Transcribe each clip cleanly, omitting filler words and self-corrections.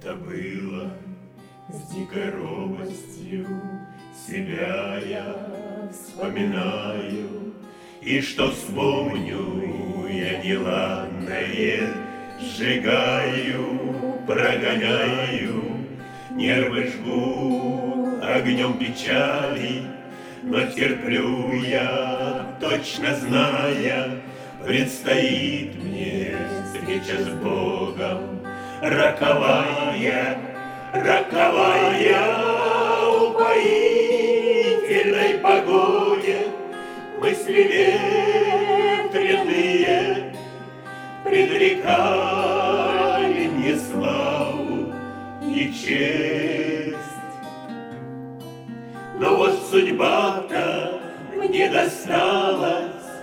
Это было с дикой робостью, себя я вспоминаю. И что вспомню я неладное, сжигаю, прогоняю, нервы жгу огнем печали, но терплю я, точно зная, предстоит мне встреча с Богом, роковая, упоительной погоне. Мысли ветреные предрекали мне славу и честь. Но вот судьба-то мне досталась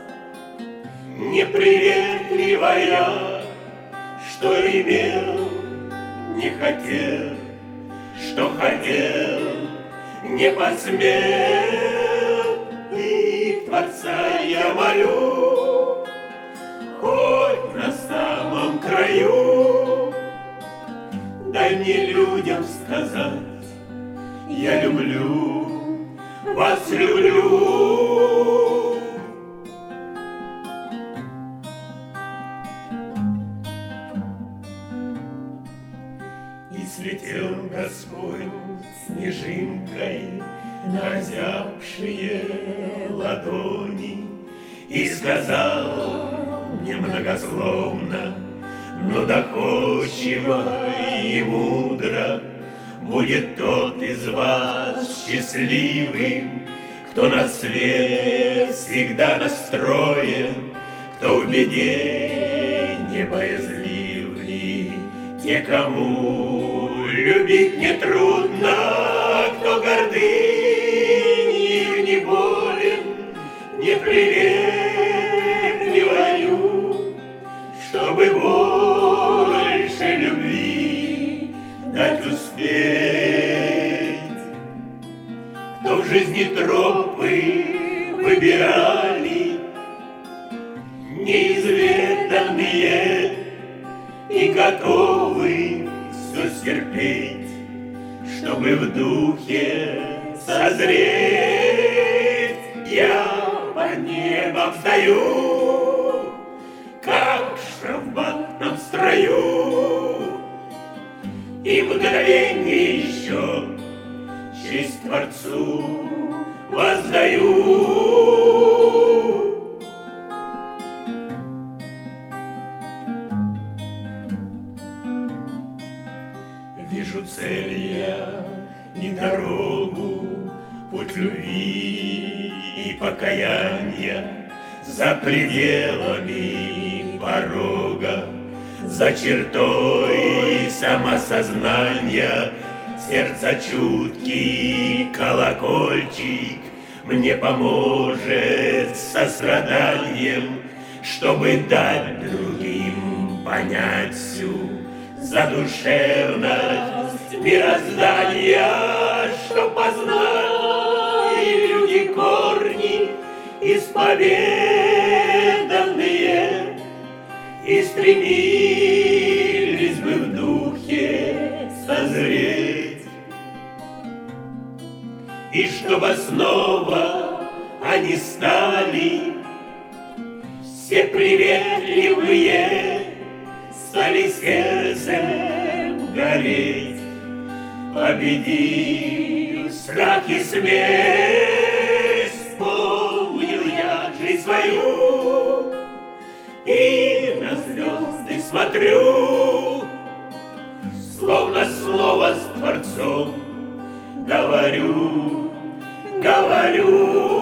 неприветливая, что имел, не хотел, что хотел, не посмел. И Творца я молю, хоть на самом краю, дай мне людям сказать: я люблю, вас люблю. И слетел Господь снежинкой на озябшие ладони и сказал мне многословно, но доходчиво и мудро: будет тот из вас счастливым, кто на свет всегда настроен, кто в беде не боязлив, и те, кому любить нетрудно, кто гордыней не болен, неприветливою, чтобы больше любви дать успеть. Кто в жизни тропы выбирали неизведанные и готовы все стерпеть, чтобы в духе созреть. Я под небом стою, как в шахматном строю, и мгновенье еще честь Творцу воздаю. Вижу цель я и дорогу, путь любви и покаяния, за пределами порога, за чертой самосознания. Сердце чуткий колокольчик мне поможет состраданием, чтобы дать другим понять всю задушевность мироздания, что познали люди корни исповеданные и стремились бы в духе созреть, и чтобы снова они стали все приветливые, стали сердцем гореть, победив страх и смерть. Помню я жизнь свою и на звезды смотрю, словно слово с Творцом говорю.